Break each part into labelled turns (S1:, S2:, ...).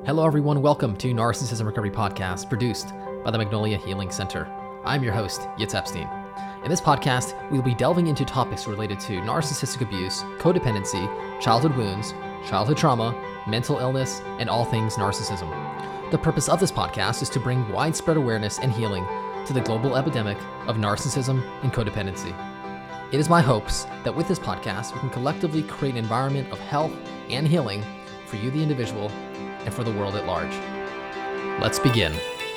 S1: Hello, everyone. Welcome to Narcissism Recovery Podcast, produced by the Magnolia Healing Center. I'm your host, Yitz Epstein. In this podcast, we'll be delving into topics related to narcissistic abuse, codependency, childhood wounds, childhood trauma, mental illness, and all things narcissism. The purpose of this podcast is to bring widespread awareness and healing to the global epidemic of narcissism and codependency. It is my hopes that with this podcast, we can collectively create an environment of health and healing for you, the individual, and for the world at large. Let's begin.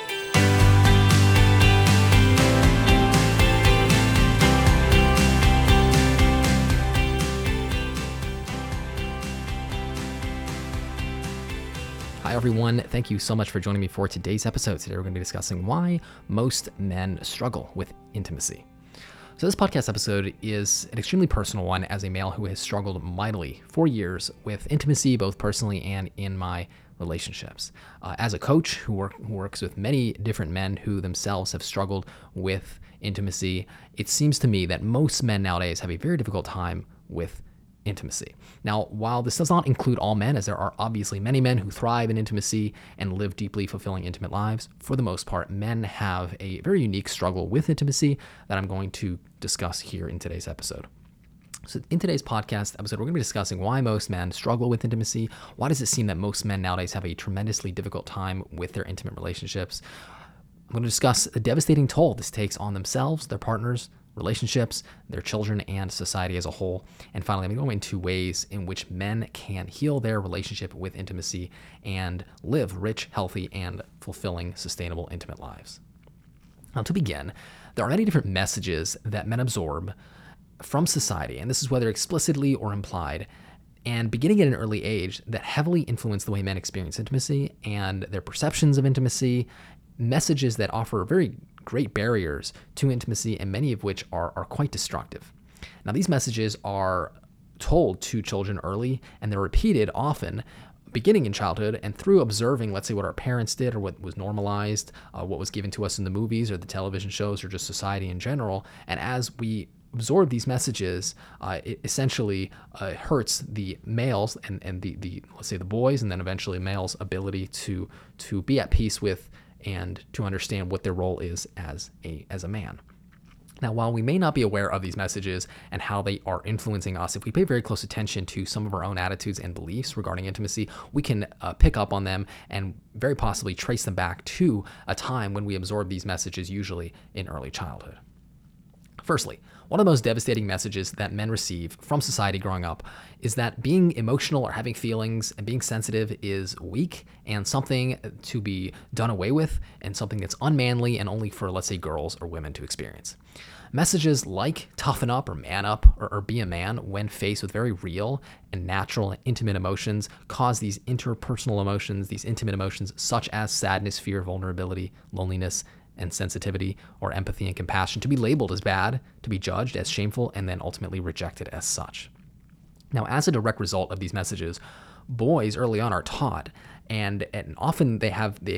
S1: Hi, everyone. Thank you so much for joining me for today's episode. Today, we're going to be discussing why most men struggle with intimacy. So this podcast episode is an extremely personal one as a male who has struggled mightily for years with intimacy, both personally and in my relationships. As a coach who works with many different men who themselves have struggled with intimacy, it seems to me that most men nowadays have a very difficult time with intimacy. Now, while this does not include all men, as there are obviously many men who thrive in intimacy and live deeply fulfilling intimate lives, for the most part, men have a very unique struggle with intimacy that I'm going to discuss here in today's episode. So in today's podcast episode, we're going to be discussing why most men struggle with intimacy. Why does it seem that most men nowadays have a tremendously difficult time with their intimate relationships? I'm going to discuss the devastating toll this takes on themselves, their partners, relationships, their children, and society as a whole. And finally, I'm going to go into ways in which men can heal their relationship with intimacy and live rich, healthy, and fulfilling, sustainable, intimate lives. Now, to begin, there are many different messages that men absorb from society, and this is whether explicitly or implied, and beginning at an early age, that heavily influence the way men experience intimacy and their perceptions of intimacy, messages that offer very great barriers to intimacy, and many of which are quite destructive. Now, these messages are told to children early, and they're repeated often beginning in childhood and through observing, let's say, what our parents did or what was normalized, what was given to us in the movies or the television shows or just society in general. And as we absorb these messages, it essentially hurts the males and the let's say the boys, and then eventually males' ability to be at peace with and to understand what their role is as a man. Now, while we may not be aware of these messages and how they are influencing us, if we pay very close attention to some of our own attitudes and beliefs regarding intimacy, we can pick up on them and very possibly trace them back to a time when we absorbed these messages, usually in early childhood. Firstly, one of the most devastating messages that men receive from society growing up is that being emotional or having feelings and being sensitive is weak and something to be done away with and something that's unmanly and only for, let's say, girls or women to experience. Messages like toughen up or man up or be a man when faced with very real and natural and intimate emotions cause these interpersonal emotions, these intimate emotions such as sadness, fear, vulnerability, loneliness, and sensitivity or empathy and compassion to be labeled as bad, to be judged as shameful, and then ultimately rejected as such. Now, as a direct result of these messages, boys early on are taught, and often they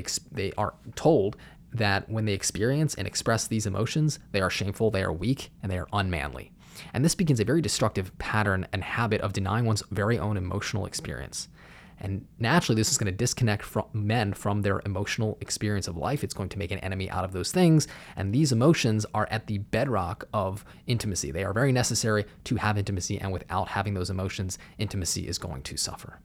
S1: are told that when they experience and express these emotions, they are shameful, they are weak, and they are unmanly. And this begins a very destructive pattern and habit of denying one's very own emotional experience. And naturally, this is going to disconnect men from their emotional experience of life. It's going to make an enemy out of those things. And these emotions are at the bedrock of intimacy. They are very necessary to have intimacy. And without having those emotions, intimacy is going to suffer.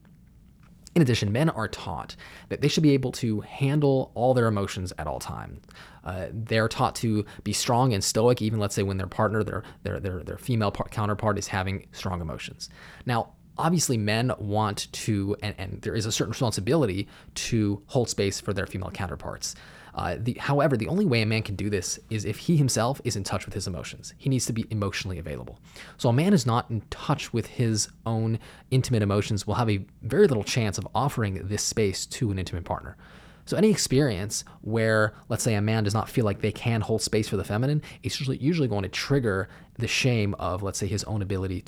S1: In addition, men are taught that they should be able to handle all their emotions at all times. They're taught to be strong and stoic, even let's say when their partner, their female counterpart is having strong emotions. Now, obviously, men want to, and there is a certain responsibility to hold space for their female counterparts. However, the only way a man can do this is if he himself is in touch with his emotions. He needs to be emotionally available. So a man who's not in touch with his own intimate emotions will have a very little chance of offering this space to an intimate partner. So any experience where, let's say, a man does not feel like they can hold space for the feminine, it's usually going to trigger the shame of, let's say, his own inability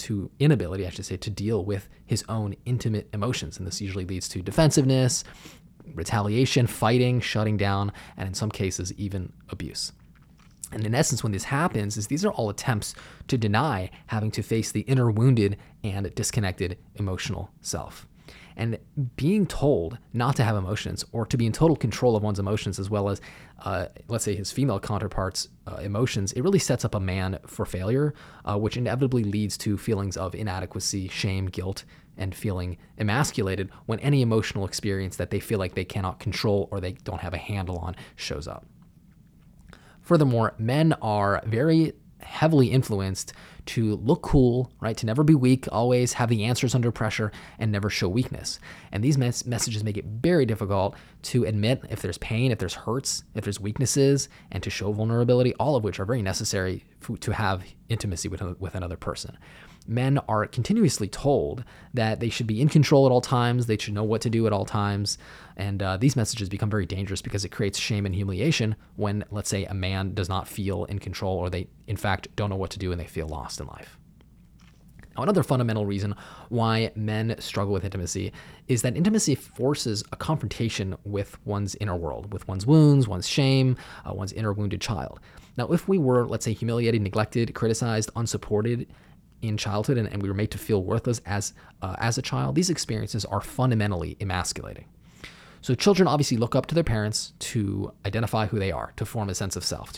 S1: to deal with his own intimate emotions. And this usually leads to defensiveness, retaliation, fighting, shutting down, and in some cases, even abuse. And in essence, when this happens, these are all attempts to deny having to face the inner wounded and disconnected emotional self. And being told not to have emotions or to be in total control of one's emotions, as well as, let's say, his female counterparts' emotions, it really sets up a man for failure, which inevitably leads to feelings of inadequacy, shame, guilt, and feeling emasculated when any emotional experience that they feel like they cannot control or they don't have a handle on shows up. Furthermore, men are very heavily influenced to look cool, right? To never be weak, always have the answers under pressure, and never show weakness. And these messages make it very difficult to admit if there's pain, if there's hurts, if there's weaknesses, and to show vulnerability, all of which are very necessary to have intimacy with another person. Men are continuously told that they should be in control at all times, they should know what to do at all times, and these messages become very dangerous because it creates shame and humiliation when, let's say, a man does not feel in control or they, in fact, don't know what to do and they feel lost in life. Now, another fundamental reason why men struggle with intimacy is that intimacy forces a confrontation with one's inner world, with one's wounds, one's shame, one's inner wounded child. Now, if we were, let's say, humiliated, neglected, criticized, unsupported in childhood, and we were made to feel worthless as a child, these experiences are fundamentally emasculating. So children obviously look up to their parents to identify who they are, to form a sense of self,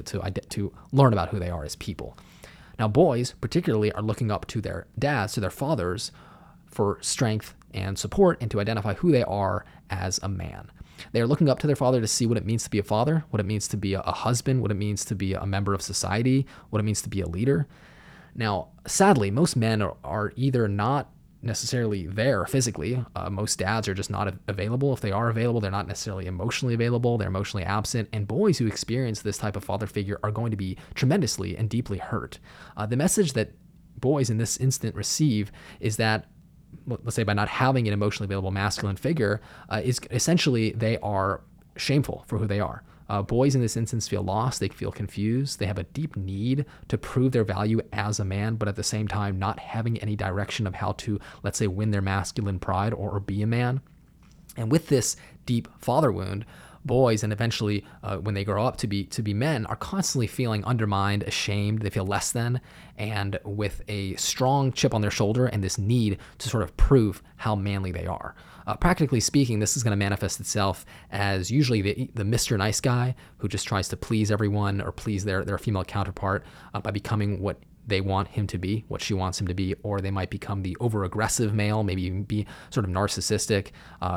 S1: to learn about who they are as people. Now boys particularly are looking up to their dads, to their fathers, for strength and support and to identify who they are as a man. They are looking up to their father to see what it means to be a father, what it means to be a husband, what it means to be a member of society, what it means to be a leader. Now, sadly, most men are either not necessarily there physically. Most dads are just not available. If they are available, they're not necessarily emotionally available. They're emotionally absent. And boys who experience this type of father figure are going to be tremendously and deeply hurt. The message that boys in this instant receive is that, let's say, by not having an emotionally available masculine figure, is essentially they are shameful for who they are. Boys in this instance feel lost, they feel confused, they have a deep need to prove their value as a man, but at the same time not having any direction of how to, let's say, win their masculine pride or be a man. And with this deep father wound, boys, and eventually when they grow up to be men, are constantly feeling undermined, ashamed, they feel less than, and with a strong chip on their shoulder and this need to sort of prove how manly they are. Practically speaking, this is going to manifest itself as usually the Mr. Nice Guy who just tries to please everyone or please their female counterpart by becoming what they want him to be, what she wants him to be, or they might become the over-aggressive male, maybe even be sort of narcissistic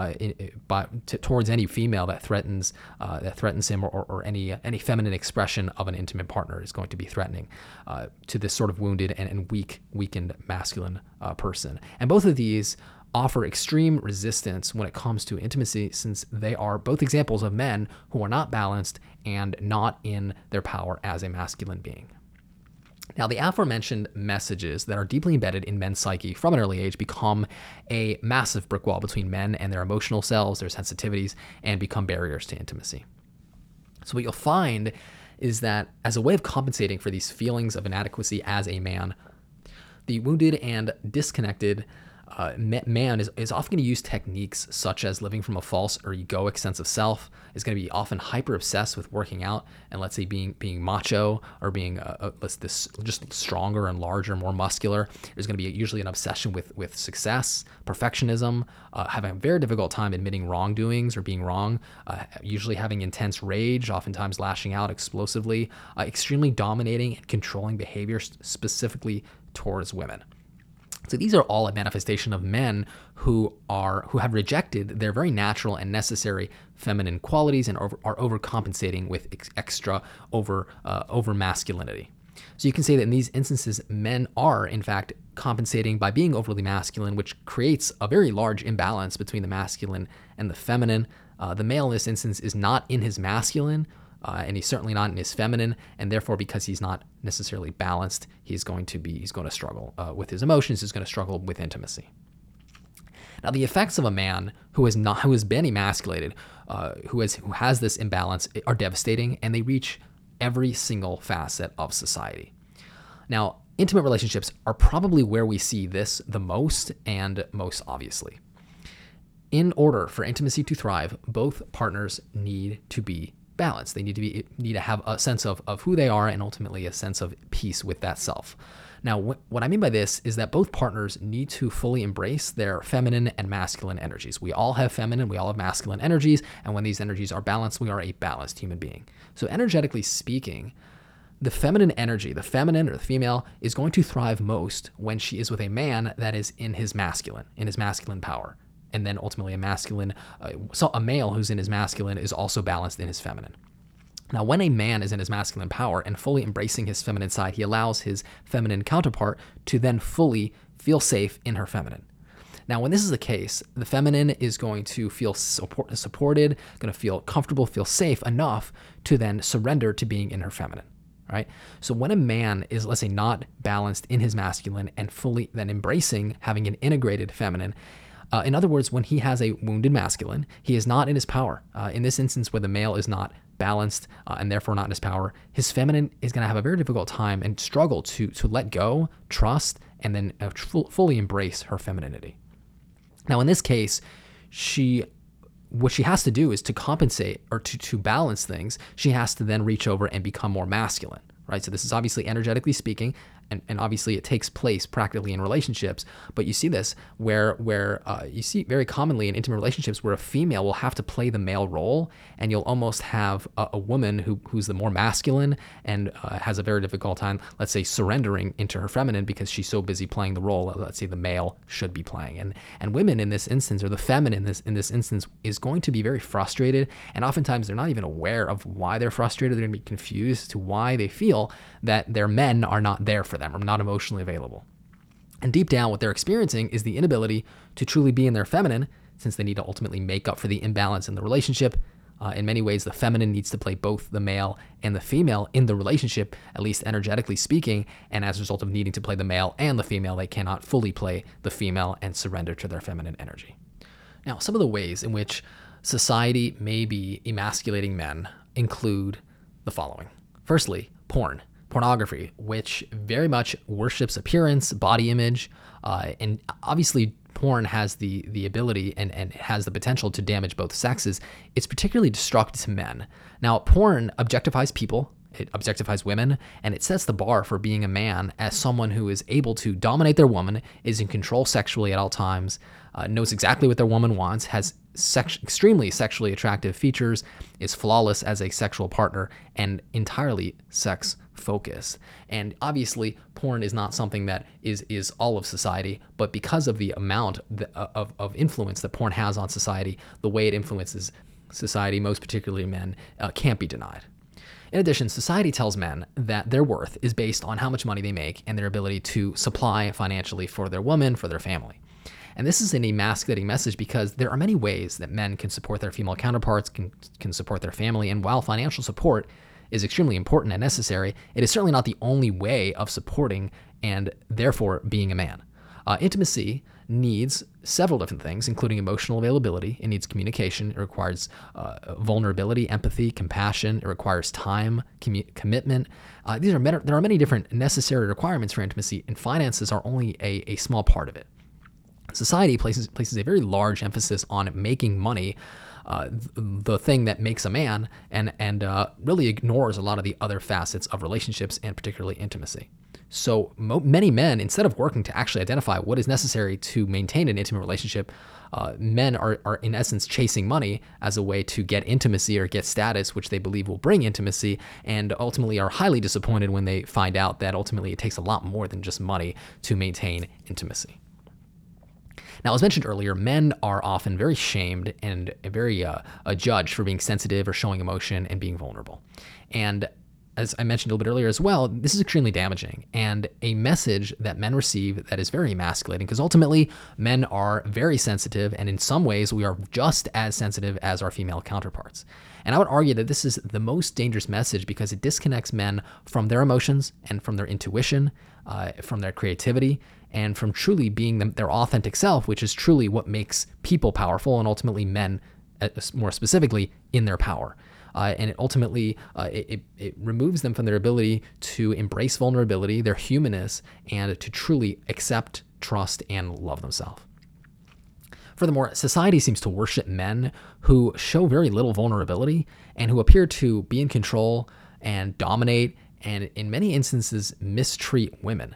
S1: towards any female that threatens him, or any feminine expression of an intimate partner is going to be threatening to this sort of wounded and weakened masculine person. And both of these offer extreme resistance when it comes to intimacy, since they are both examples of men who are not balanced and not in their power as a masculine being. Now, the aforementioned messages that are deeply embedded in men's psyche from an early age become a massive brick wall between men and their emotional selves, their sensitivities, and become barriers to intimacy. So what you'll find is that as a way of compensating for these feelings of inadequacy as a man, the wounded and disconnected man is often going to use techniques such as living from a false or egoic sense of self, is going to be often hyper obsessed with working out and, let's say, being macho or being just stronger and larger, more muscular. There's going to be usually an obsession with success, perfectionism, having a very difficult time admitting wrongdoings or being wrong, usually having intense rage, oftentimes lashing out explosively, extremely dominating and controlling behavior specifically towards women. So these are all a manifestation of men who have rejected their very natural and necessary feminine qualities and are overcompensating with extra over masculinity. So you can say that in these instances, men are in fact compensating by being overly masculine, which creates a very large imbalance between the masculine and the feminine. The male in this instance is not in his masculine, and he's certainly not in his feminine, and therefore, because he's not necessarily balanced, he's going to struggle with his emotions. He's going to struggle with intimacy. Now, the effects of a man who has been emasculated, who has this imbalance, are devastating, and they reach every single facet of society. Now, intimate relationships are probably where we see this the most and most obviously. In order for intimacy to thrive, both partners need to be balanced. They need to have a sense of who they are and ultimately a sense of peace with that self. Now, what I mean by this is that both partners need to fully embrace their feminine and masculine energies. We all have feminine, we all have masculine energies, and when these energies are balanced, we are a balanced human being. So energetically speaking, the feminine energy, the feminine or the female, is going to thrive most when she is with a man that is in his masculine power. And then ultimately a male who's in his masculine is also balanced in his feminine. Now, when a man is in his masculine power and fully embracing his feminine side, he allows his feminine counterpart to then fully feel safe in her feminine. Now, when this is the case, the feminine is going to feel supported, going to feel comfortable, feel safe enough to then surrender to being in her feminine. Right? So when a man is, let's say, not balanced in his masculine and fully then embracing having an integrated feminine, in other words, when he has a wounded masculine, he is not in his power. In this instance where the male is not balanced and therefore not in his power, his feminine is going to have a very difficult time and struggle to let go, trust, and then fully embrace her femininity. Now, in this case, what she has to do is to compensate or to balance things. She has to then reach over and become more masculine, right? So this is obviously energetically speaking, and obviously it takes place practically in relationships. But you see this where you see very commonly in intimate relationships where a female will have to play the male role, and you'll almost have a woman who's the more masculine and has a very difficult time, let's say, surrendering into her feminine because she's so busy playing the role that, let's say, the male should be playing. And women in this instance, or the feminine in this instance, is going to be very frustrated, and oftentimes they're not even aware of why they're frustrated. They're going to be confused to why they feel that their men are not there for them, or not emotionally available. And deep down, what they're experiencing is the inability to truly be in their feminine, since they need to ultimately make up for the imbalance in the relationship. In many ways, the feminine needs to play both the male and the female in the relationship, at least energetically speaking, and as a result of needing to play the male and the female, they cannot fully play the female and surrender to their feminine energy. Now, some of the ways in which society may be emasculating men include the following. Firstly, pornography, which very much worships appearance, body image, and obviously porn has the ability and has the potential to damage both sexes. It's particularly destructive to men. Now, porn objectifies people, it objectifies women, and it sets the bar for being a man as someone who is able to dominate their woman, is in control sexually at all times, knows exactly what their woman wants, has extremely sexually attractive features, is flawless as a sexual partner, and entirely sex focused. And obviously, porn is not something that is all of society, but because of the amount of influence that porn has on society, the way it influences society, most particularly men, can't be denied. In addition, society tells men that their worth is based on how much money they make and their ability to supply financially for their woman, for their family. And this is an emasculating message because there are many ways that men can support their female counterparts, can support their family, and while financial support is extremely important and necessary, it is certainly not the only way of supporting and therefore being a man. Intimacy needs several different things, including emotional availability. It needs communication. It requires vulnerability, empathy, compassion. It requires time, commitment. There are many different necessary requirements for intimacy, and finances are only a small part of it. Society places a very large emphasis on making money the thing that makes a man, and really ignores a lot of the other facets of relationships and particularly intimacy. So many men, instead of working to actually identify what is necessary to maintain an intimate relationship, men are in essence chasing money as a way to get intimacy or get status, which they believe will bring intimacy, and ultimately are highly disappointed when they find out that ultimately it takes a lot more than just money to maintain intimacy. Now, as mentioned earlier, men are often very shamed and very judged for being sensitive or showing emotion and being vulnerable. And as I mentioned a little bit earlier as well, this is extremely damaging and a message that men receive that is very emasculating, because ultimately men are very sensitive, and in some ways we are just as sensitive as our female counterparts. And I would argue that this is the most dangerous message because it disconnects men from their emotions and from their intuition, from their creativity, and from truly being their authentic self, which is truly what makes people powerful and ultimately men, more specifically, in their power. And it ultimately it removes them from their ability to embrace vulnerability, their humanness, and to truly accept, trust, and love themselves. Furthermore, society seems to worship men who show very little vulnerability and who appear to be in control and dominate and in many instances mistreat women.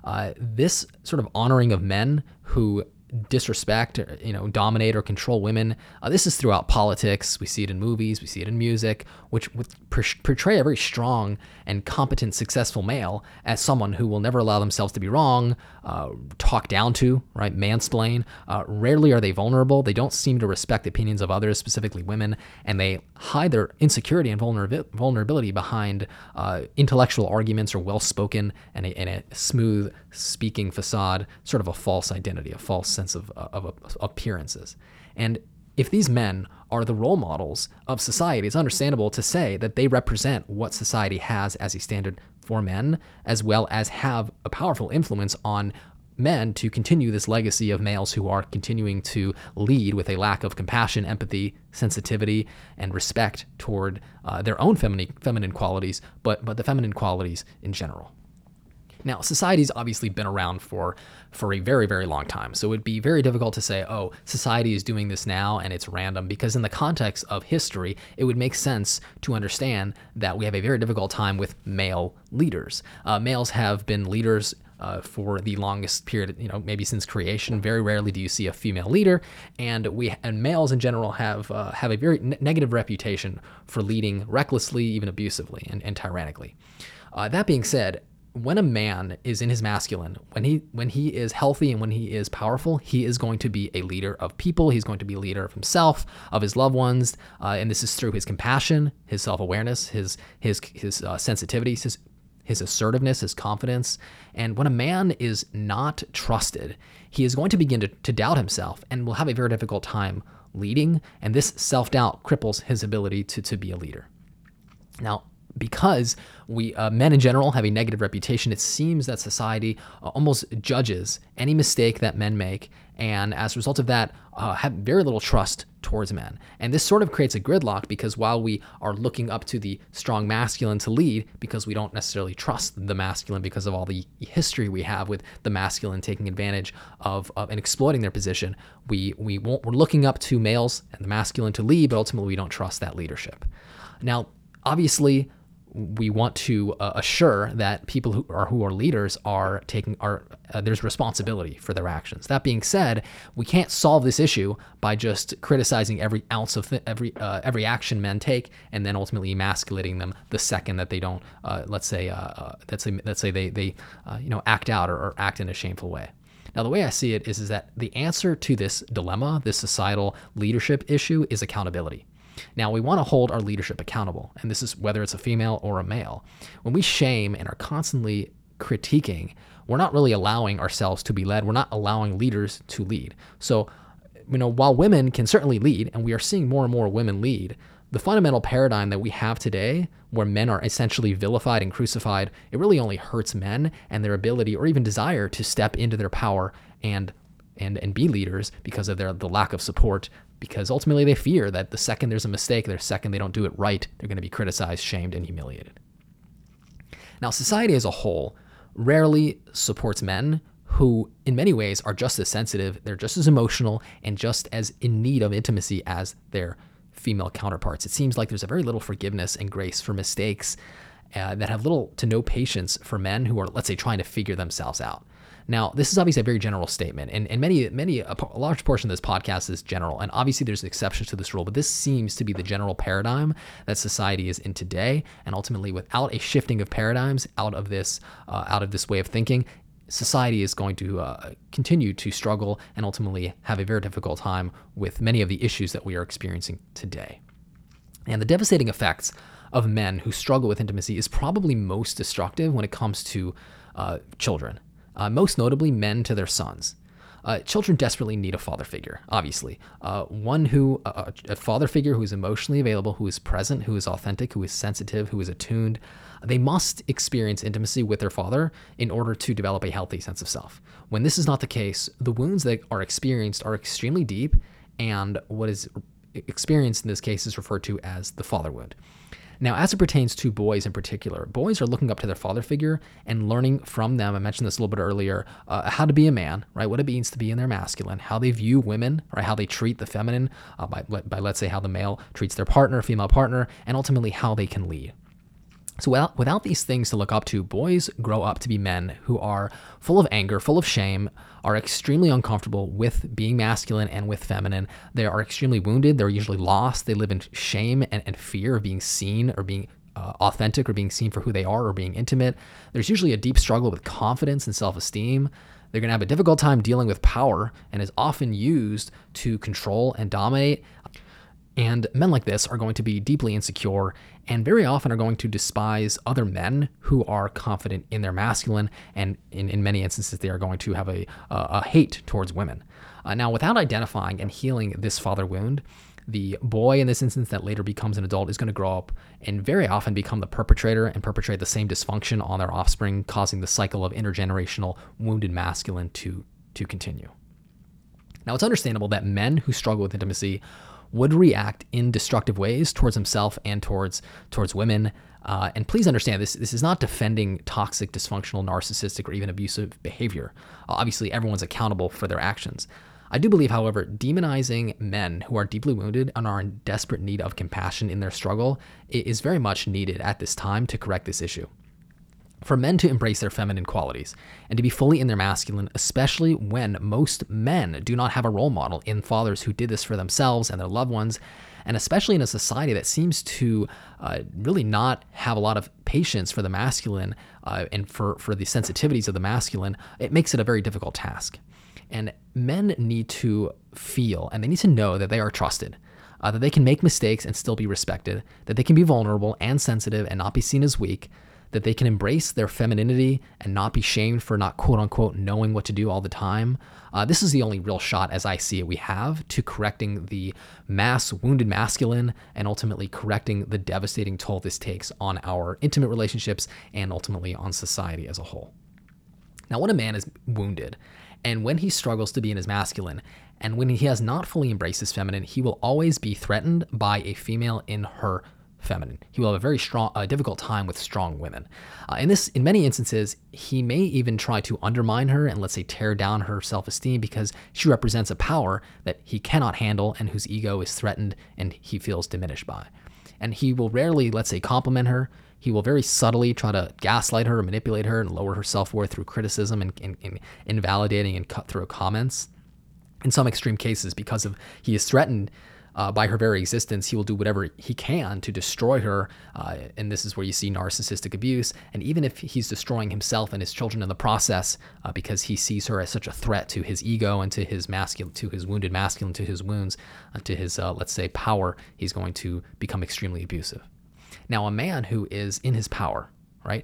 S1: This sort of honoring of men who disrespect, dominate or control women. This is throughout politics. We see it in movies, we see it in music, which portray a very strong and competent, successful male as someone who will never allow themselves to be wrong, talk down to, right, mansplain. Rarely are they vulnerable. They don't seem to respect the opinions of others, specifically women, and they hide their insecurity and vulnerability behind intellectual arguments or well-spoken and a smooth speaking facade, sort of a false identity, a false sense of appearances. And if these men are the role models of society, it's understandable to say that they represent what society has as a standard for men, as well as have a powerful influence on men to continue this legacy of males who are continuing to lead with a lack of compassion, empathy, sensitivity, and respect toward their own feminine qualities, but the feminine qualities in general. Now, society's obviously been around for a very, very long time. So it would be very difficult to say, oh, society is doing this now and it's random, because in the context of history, it would make sense to understand that we have a very difficult time with male leaders. Males have been leaders for the longest period, maybe since creation. Very rarely do you see a female leader, and males in general have a very negative reputation for leading recklessly, even abusively, and tyrannically. That being said, when a man is in his masculine, when he is healthy and when he is powerful, he is going to be a leader of people. He's going to be a leader of himself, of his loved ones, and this is through his compassion, his self-awareness, his sensitivity, his assertiveness, his confidence. And when a man is not trusted, he is going to begin to doubt himself and will have a very difficult time leading. And this self-doubt cripples his ability to be a leader. Now, because men in general have a negative reputation, it seems that society almost judges any mistake that men make, and as a result of that, have very little trust towards men. And this sort of creates a gridlock, because while we are looking up to the strong masculine to lead, because we don't necessarily trust the masculine because of all the history we have with the masculine taking advantage of and exploiting their position, we're looking up to males and the masculine to lead, but ultimately we don't trust that leadership. Now, obviously, we want to assure that people who are leaders there's responsibility for their actions. That being said, we can't solve this issue by just criticizing every ounce of every action men take, and then ultimately emasculating them the second that they don't, let's say they act out or act in a shameful way. Now, the way I see it is that the answer to this dilemma, this societal leadership issue, is accountability. Now, we want to hold our leadership accountable, and this is whether it's a female or a male. When we shame and are constantly critiquing, we're not really allowing ourselves to be led. We're not allowing leaders to lead. So, while women can certainly lead, and we are seeing more and more women lead, the fundamental paradigm that we have today, where men are essentially vilified and crucified, it really only hurts men and their ability or even desire to step into their power and be leaders because of the lack of support, because ultimately they fear that the second there's a mistake, the second they don't do it right, they're going to be criticized, shamed, and humiliated. Now, society as a whole rarely supports men who, in many ways, are just as sensitive, they're just as emotional, and just as in need of intimacy as their female counterparts. It seems like there's a very little forgiveness and grace for mistakes that have little to no patience for men who are, let's say, trying to figure themselves out. Now, this is obviously a very general statement, and a large portion of this podcast is general, and obviously there's exceptions to this rule, but this seems to be the general paradigm that society is in today, and ultimately, without a shifting of paradigms out of this way of thinking, society is going to continue to struggle and ultimately have a very difficult time with many of the issues that we are experiencing today. And the devastating effects of men who struggle with intimacy is probably most destructive when it comes to children. Most notably, men to their sons. Children desperately need a father figure, obviously. A father figure who is emotionally available, who is present, who is authentic, who is sensitive, who is attuned. They must experience intimacy with their father in order to develop a healthy sense of self. When this is not the case, the wounds that are experienced are extremely deep, and what is experienced in this case is referred to as the father wound. Now, as it pertains to boys in particular, boys are looking up to their father figure and learning from them. I mentioned this a little bit earlier, how to be a man, right? What it means to be in their masculine, how they view women, right? How they treat the feminine, by let's say how the male treats their partner, female partner, and ultimately how they can lead. So without these things to look up to, boys grow up to be men who are full of anger, full of shame, are extremely uncomfortable with being masculine and with feminine. They are extremely wounded. They're usually lost. They live in shame and fear of being seen or being authentic or being seen for who they are or being intimate. There's usually a deep struggle with confidence and self-esteem. They're going to have a difficult time dealing with power and is often used to control and dominate. And men like this are going to be deeply insecure and very often are going to despise other men who are confident in their masculine. And in many instances, they are going to have a hate towards women. Now, without identifying and healing this father wound, the boy in this instance that later becomes an adult is going to grow up and very often become the perpetrator and perpetrate the same dysfunction on their offspring, causing the cycle of intergenerational wounded masculine to continue. Now, it's understandable that men who struggle with intimacy would react in destructive ways towards himself and towards women. And please understand, this is not defending toxic, dysfunctional, narcissistic, or even abusive behavior. Obviously, everyone's accountable for their actions. I do believe, however, demonizing men who are deeply wounded and are in desperate need of compassion in their struggle is very much needed at this time to correct this issue. For men to embrace their feminine qualities and to be fully in their masculine, especially when most men do not have a role model in fathers who did this for themselves and their loved ones, and especially in a society that seems to really not have a lot of patience for the masculine and for the sensitivities of the masculine, it makes it a very difficult task. And men need to feel and they need to know that they are trusted, that they can make mistakes and still be respected, that they can be vulnerable and sensitive and not be seen as weak, that they can embrace their femininity and not be shamed for not quote unquote knowing what to do all the time. This is the only real shot, as I see it, we have to correcting the mass wounded masculine and ultimately correcting the devastating toll this takes on our intimate relationships and ultimately on society as a whole. Now, when a man is wounded and when he struggles to be in his masculine and when he has not fully embraced his feminine, he will always be threatened by a female in her feminine. He will have a very difficult time with strong women. In many instances, he may even try to undermine her and, let's say, tear down her self-esteem because she represents a power that he cannot handle and whose ego is threatened and he feels diminished by. And he will rarely, let's say, compliment her. He will very subtly try to gaslight her, manipulate her, and lower her self-worth through criticism and invalidating and cutthroat comments. In some extreme cases, because he is threatened by her very existence, he will do whatever he can to destroy her. And this is where you see narcissistic abuse. And even if he's destroying himself and his children in the process, because he sees her as such a threat to his ego and to his masculine, to his wounded masculine, to his wounds, to his, let's say, power, he's going to become extremely abusive. Now, a man who is in his power, right?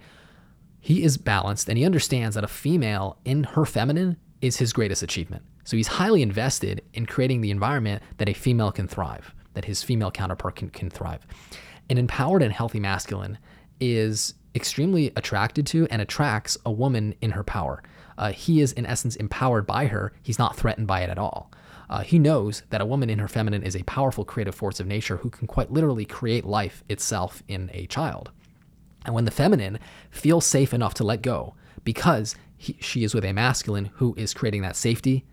S1: He is balanced and he understands that a female in her feminine is his greatest achievement. So he's highly invested in creating the environment that a female can thrive, that his female counterpart can thrive. An empowered and healthy masculine is extremely attracted to and attracts a woman in her power. He is, in essence, empowered by her. He's not threatened by it at all. He knows that a woman in her feminine is a powerful creative force of nature who can quite literally create life itself in a child. And when the feminine feels safe enough to let go, because she is with a masculine who is creating that safety,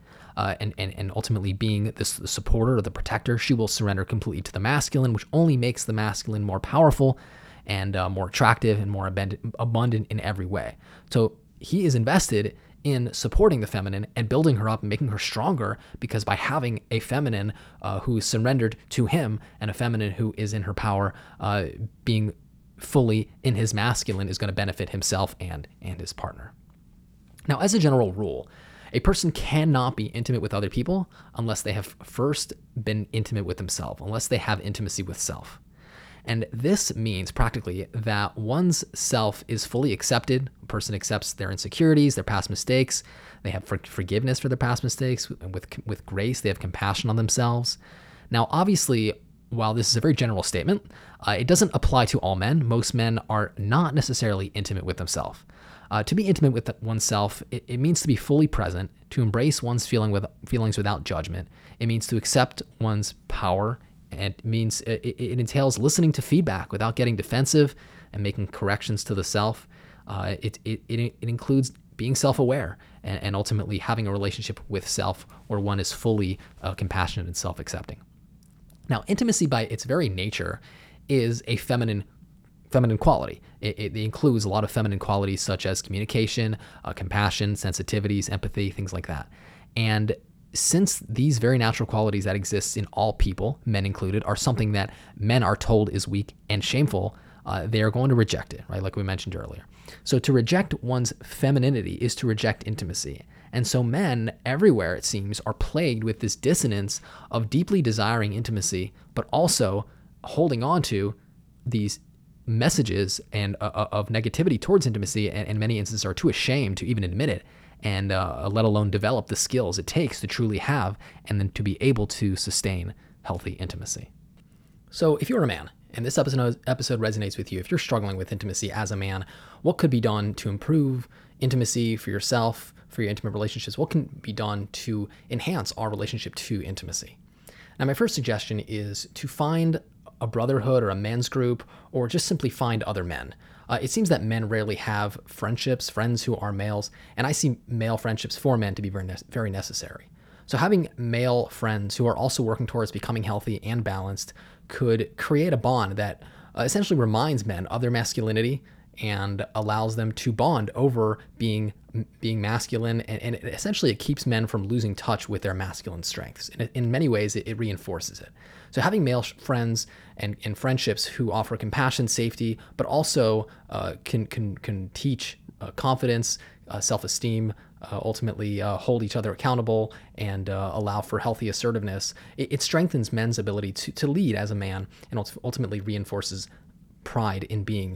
S1: and ultimately being the supporter or the protector, she will surrender completely to the masculine, which only makes the masculine more powerful and more attractive and more abundant in every way. So he is invested in supporting the feminine and building her up and making her stronger, because by having a feminine who is surrendered to him and a feminine who is in her power, being fully in his masculine is going to benefit himself and his partner. Now, as a general rule, a person cannot be intimate with other people unless they have first been intimate with themselves, unless they have intimacy with self. And this means practically that one's self is fully accepted. A person accepts their insecurities, their past mistakes. They have forgiveness for their past mistakes. With grace, they have compassion on themselves. Now, obviously, while this is a very general statement, it doesn't apply to all men. Most men are not necessarily intimate with themselves. To be intimate with oneself, it means to be fully present, to embrace one's feelings without judgment. It means to accept one's power, and it entails listening to feedback without getting defensive and making corrections to the self. It includes being self-aware and ultimately having a relationship with self where one is fully compassionate and self-accepting. Now, intimacy by its very nature is a feminine feminine quality. It includes a lot of feminine qualities such as communication, compassion, sensitivities, empathy, things like that. And since these very natural qualities that exist in all people, men included, are something that men are told is weak and shameful, they are going to reject it, right? Like we mentioned earlier. So to reject one's femininity is to reject intimacy. And so men everywhere, it seems, are plagued with this dissonance of deeply desiring intimacy, but also holding on to these messages and of negativity towards intimacy, and in many instances are too ashamed to even admit it, and let alone develop the skills it takes to truly have and then to be able to sustain healthy intimacy. So if you're a man, and this episode resonates with you, if you're struggling with intimacy as a man, what could be done to improve intimacy for yourself, for your intimate relationships? What can be done to enhance our relationship to intimacy? Now, my first suggestion is to find a brotherhood or a men's group, or just simply find other men. It seems that men rarely have friendships, friends who are males, and I see male friendships for men to be very necessary. So having male friends who are also working towards becoming healthy and balanced could create a bond that essentially reminds men of their masculinity and allows them to bond over being masculine, and essentially it keeps men from losing touch with their masculine strengths. And in many ways, it reinforces it. So having male friends and friendships who offer compassion, safety, but also can teach confidence, self-esteem, ultimately hold each other accountable, and allow for healthy assertiveness, it strengthens men's ability to lead as a man, and ultimately reinforces pride in being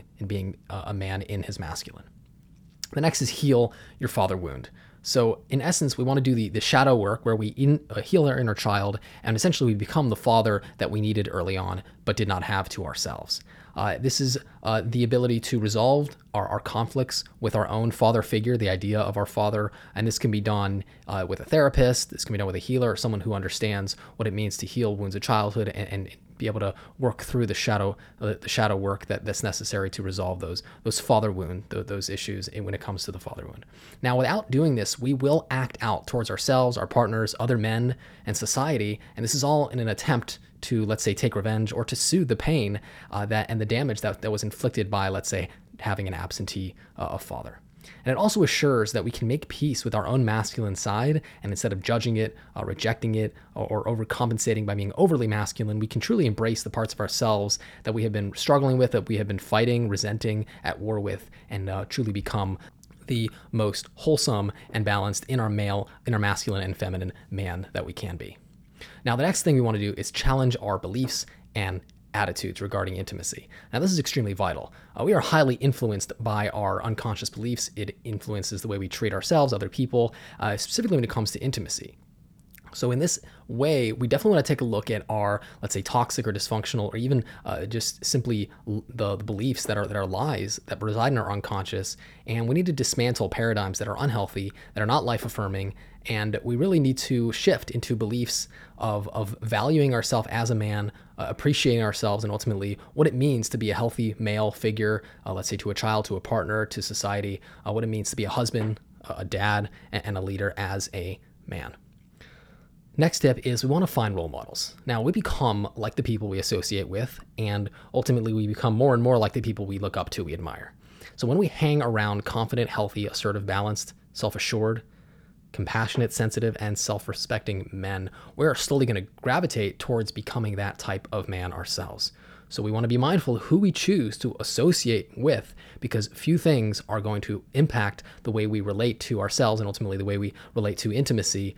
S1: a man in his masculine. The next is heal your father wound. So in essence, we want to do the shadow work where we heal our inner child, and essentially we become the father that we needed early on, but did not have to ourselves. This is the ability to resolve our conflicts with our own father figure, the idea of our father, and this can be done with a therapist, this can be done with a healer, or someone who understands what it means to heal wounds of childhood and be able to work through the shadow work that's necessary to resolve those father wound, those issues when it comes to the father wound. Now, without doing this, we will act out towards ourselves, our partners, other men, and society, and this is all in an attempt to, let's say, take revenge or to soothe the pain and the damage that was inflicted by, let's say, having an absentee father. And it also assures that we can make peace with our own masculine side, and instead of judging it, rejecting it, or overcompensating by being overly masculine, we can truly embrace the parts of ourselves that we have been struggling with, that we have been fighting, resenting, at war with, and truly become the most wholesome and balanced in our masculine and feminine man that we can be. Now, the next thing we want to do is challenge our beliefs and attitudes regarding intimacy. Now, this is extremely vital. We are highly influenced by our unconscious beliefs. It influences the way we treat ourselves, other people, specifically when it comes to intimacy. So in this way, we definitely want to take a look at our, let's say, toxic or dysfunctional, or even just simply the beliefs that are lies that reside in our unconscious. And we need to dismantle paradigms that are unhealthy, that are not life-affirming. And we really need to shift into beliefs of valuing ourselves as a man, appreciating ourselves, and ultimately what it means to be a healthy male figure, let's say to a child, to a partner, to society, what it means to be a husband, a dad, and a leader as a man. Next step is we want to find role models. Now, we become like the people we associate with, and ultimately we become more and more like the people we look up to, we admire. So when we hang around confident, healthy, assertive, balanced, self-assured, compassionate, sensitive, and self-respecting men, we're slowly going to gravitate towards becoming that type of man ourselves. So we want to be mindful of who we choose to associate with, because few things are going to impact the way we relate to ourselves and ultimately the way we relate to intimacy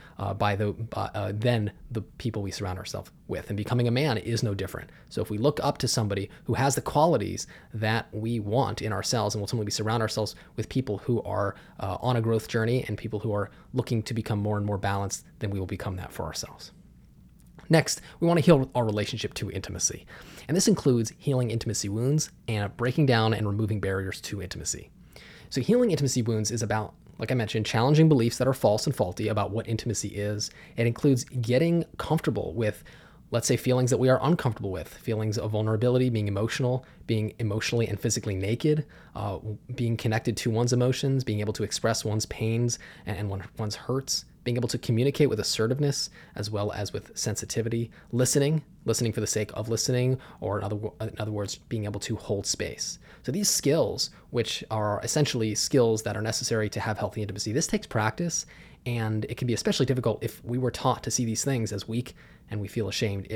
S1: than the people we surround ourselves with. And becoming a man is no different. So if we look up to somebody who has the qualities that we want in ourselves, and ultimately we surround ourselves with people who are on a growth journey and people who are looking to become more and more balanced, then we will become that for ourselves. Next, we want to heal our relationship to intimacy. And this includes healing intimacy wounds and breaking down and removing barriers to intimacy. So healing intimacy wounds is about, like I mentioned, challenging beliefs that are false and faulty about what intimacy is. It includes getting comfortable with, let's say, feelings that we are uncomfortable with, feelings of vulnerability, being emotionally and physically naked, being connected to one's emotions, being able to express one's pains and one's hurts, being able to communicate with assertiveness as well as with sensitivity, listening for the sake of listening, or in other words, being able to hold space. So these skills, which are essentially skills that are necessary to have healthy intimacy, this takes practice, and it can be especially difficult if we were taught to see these things as weak and we feel ashamed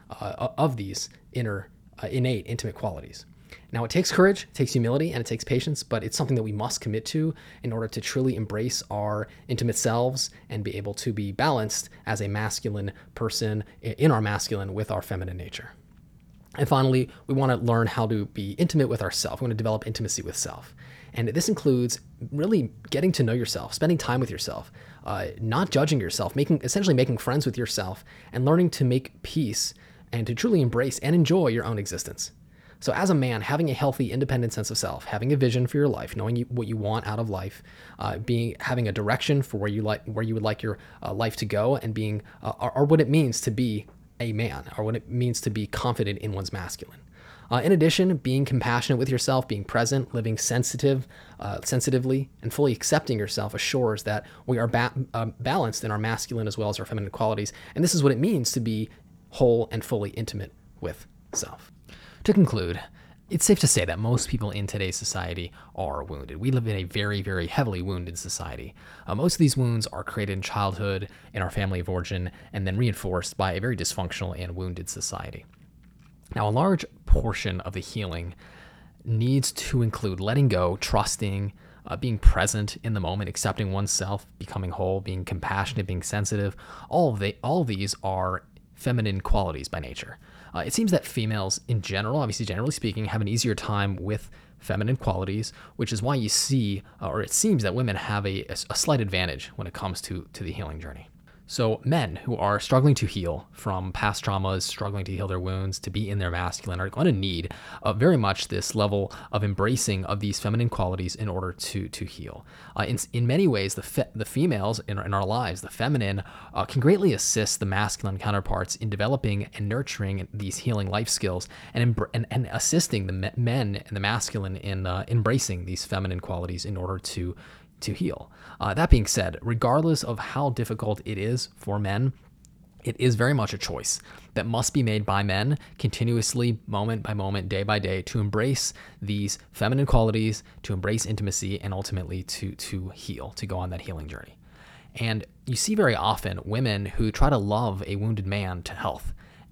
S1: of these innate intimate qualities. Now, it takes courage, it takes humility, and it takes patience, but it's something that we must commit to in order to truly embrace our intimate selves and be able to be balanced as a masculine person in our masculine with our feminine nature. And finally, we want to learn how to be intimate with ourselves. We want to develop intimacy with self. And this includes really getting to know yourself, spending time with yourself, not judging yourself, essentially making friends with yourself, and learning to make peace and to truly embrace and enjoy your own existence. So as a man, having a healthy, independent sense of self, having a vision for your life, knowing what you want out of life, having a direction for where you would like your life to go, and or what it means to be a man, or what it means to be confident in one's masculine. In addition, being compassionate with yourself, being present, living sensitively, and fully accepting yourself assures that we are balanced in our masculine as well as our feminine qualities. And this is what it means to be whole and fully intimate with self. To conclude, it's safe to say that most people in today's society are wounded. We live in a very, very heavily wounded society. Most of these wounds are created in childhood, in our family of origin, and then reinforced by a very dysfunctional and wounded society. Now, a large portion of the healing needs to include letting go, trusting, being present in the moment, accepting oneself, becoming whole, being compassionate, being sensitive. All of these are feminine qualities by nature. It seems that females in general, obviously generally speaking, have an easier time with feminine qualities, which is why you see, or it seems that women have a slight advantage when it comes to the healing journey. So men who are struggling to heal from past traumas, struggling to heal their wounds, to be in their masculine, are going to need very much this level of embracing of these feminine qualities in order to heal. In many ways, the females in our lives, the feminine, can greatly assist the masculine counterparts in developing and nurturing these healing life skills, and assisting the men and the masculine in embracing these feminine qualities in order to heal. That being said, regardless of how difficult it is for men, it is very much a choice that must be made by men continuously, moment by moment, day by day, to embrace these feminine qualities, to embrace intimacy, and ultimately to heal, to go on that healing journey. And you see very often women who try to love a wounded man to health.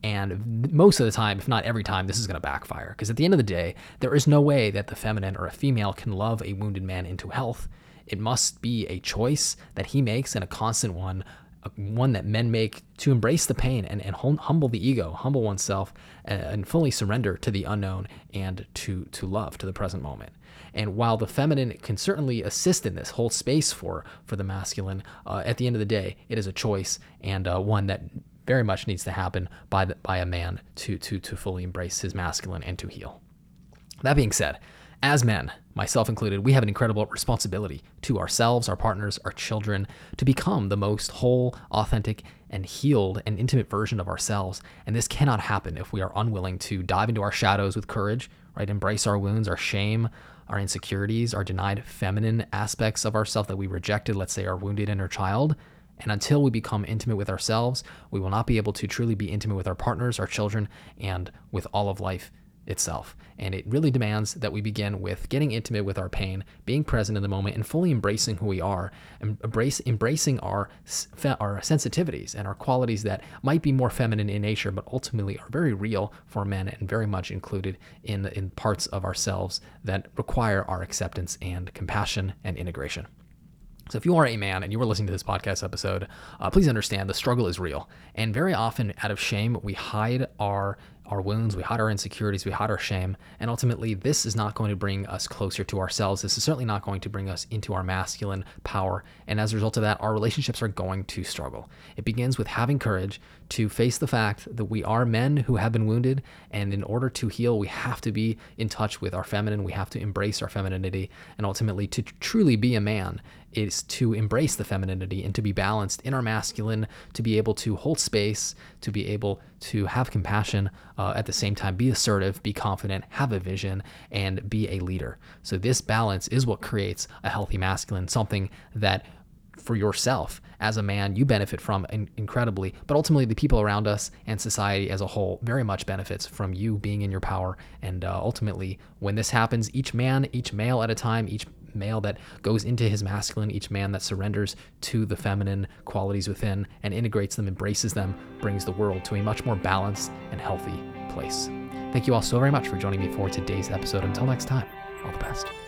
S1: And most of the time, if not every time, this is going to backfire. Because at the end of the day, there is no way that the feminine or a female can love a wounded man into health. It must be a choice that he makes, and a constant one that men make, to embrace the pain and humble the ego, humble oneself, and fully surrender to the unknown and to love, to the present moment. And while the feminine can certainly assist in this, hold space for the masculine, at the end of the day, it is a choice, and one that very much needs to happen by a man to fully embrace his masculine and to heal. That being said, as men, myself included, we have an incredible responsibility to ourselves, our partners, our children, to become the most whole, authentic, and healed and intimate version of ourselves. And this cannot happen if we are unwilling to dive into our shadows with courage, right? Embrace our wounds, our shame, our insecurities, our denied feminine aspects of ourselves that we rejected, let's say our wounded inner child. And until we become intimate with ourselves, we will not be able to truly be intimate with our partners, our children, and with all of life itself. And it really demands that we begin with getting intimate with our pain, being present in the moment, and fully embracing who we are, and embracing our sensitivities and our qualities that might be more feminine in nature, but ultimately are very real for men and very much included in parts of ourselves that require our acceptance and compassion and integration. So if you are a man and you are listening to this podcast episode, please understand the struggle is real. And very often, out of shame, we hide our wounds, we hide our insecurities, we hide our shame. And ultimately, this is not going to bring us closer to ourselves. This is certainly not going to bring us into our masculine power. And as a result of that, our relationships are going to struggle. It begins with having courage to face the fact that we are men who have been wounded. And in order to heal, we have to be in touch with our feminine. We have to embrace our femininity. And ultimately, to truly be a man is to embrace the femininity and to be balanced in our masculine, to be able to hold space, to be able to have compassion, at the same time be assertive, be confident, have a vision, and be a leader. So this balance is what creates a healthy masculine, something that for yourself as a man, you benefit from incredibly, but ultimately the people around us and society as a whole very much benefits from you being in your power. And ultimately, when this happens, each man, each male at a time, each male that goes into his masculine, each man that surrenders to the feminine qualities within and integrates them, embraces them, brings the world to a much more balanced and healthy place. Thank you all so very much for joining me for today's episode. Until next time, all the best.